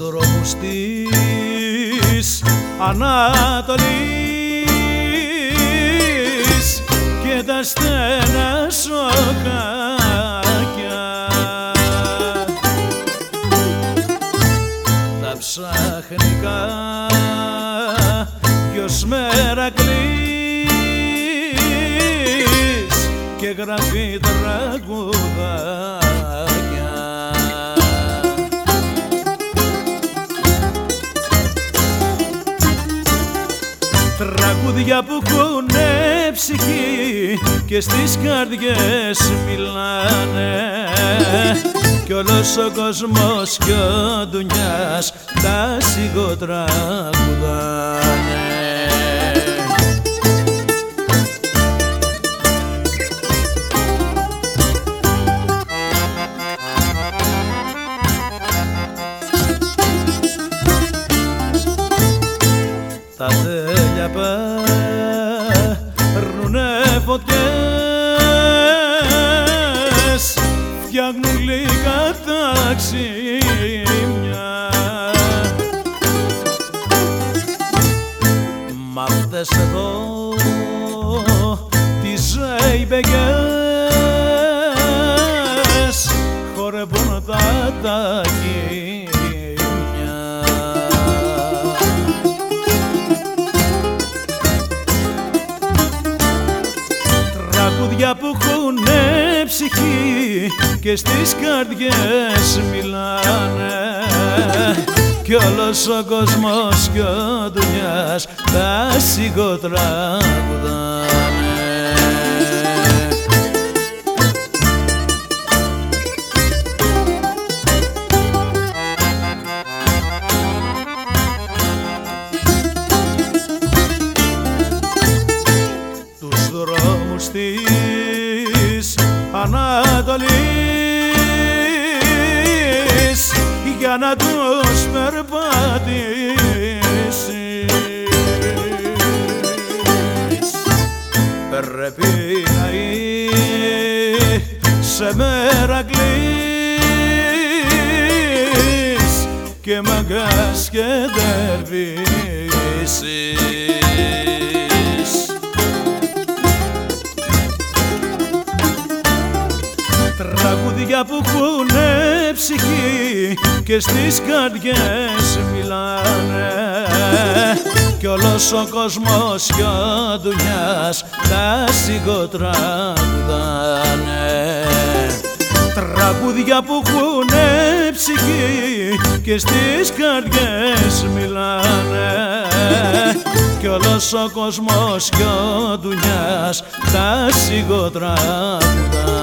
δρόμους της Ανατολής και τα στενά σοκάκια τα ψάχνει κάποιος Μερακλής και γράφει τραγουδάκια. Τραγούδια που έχουνε ψυχή και στις καρδιές μιλάνε κι όλος ο κόσμος κι ο ντουνιάς τα σιγοτραγουδάνε. Τα τέλεια παίρνουνε φωτιές, φτιάχνουν λίγα ταξίμια. Μ' αυτές εδώ τις ζεϊμπεγιές χορεύουν τα τακίμια. Τραγούδια που έχουνε ψυχή και στις καρδιές μιλάνε κι όλος ο κόσμος κι ο ντουνιάς τα σιγοτραγουδάνε. Τους δρόμους της Ανατολής για να τους περπατήσεις πρέπει να είσαι Μερακλής και μαγκάς και δερβίσης. Τραγούδια που έχουνε ψυχή και στις καρδιές μιλάνε κι όλος ο κόσμος κι ο ντουνιάς τα σιγοτραγουδάνε. Τραγούδια που έχουνε ψυχή και στις καρδιές μιλάνε κι όλος ο κόσμος κι ο ντουνιάς τα σιγοτραγουδάνε.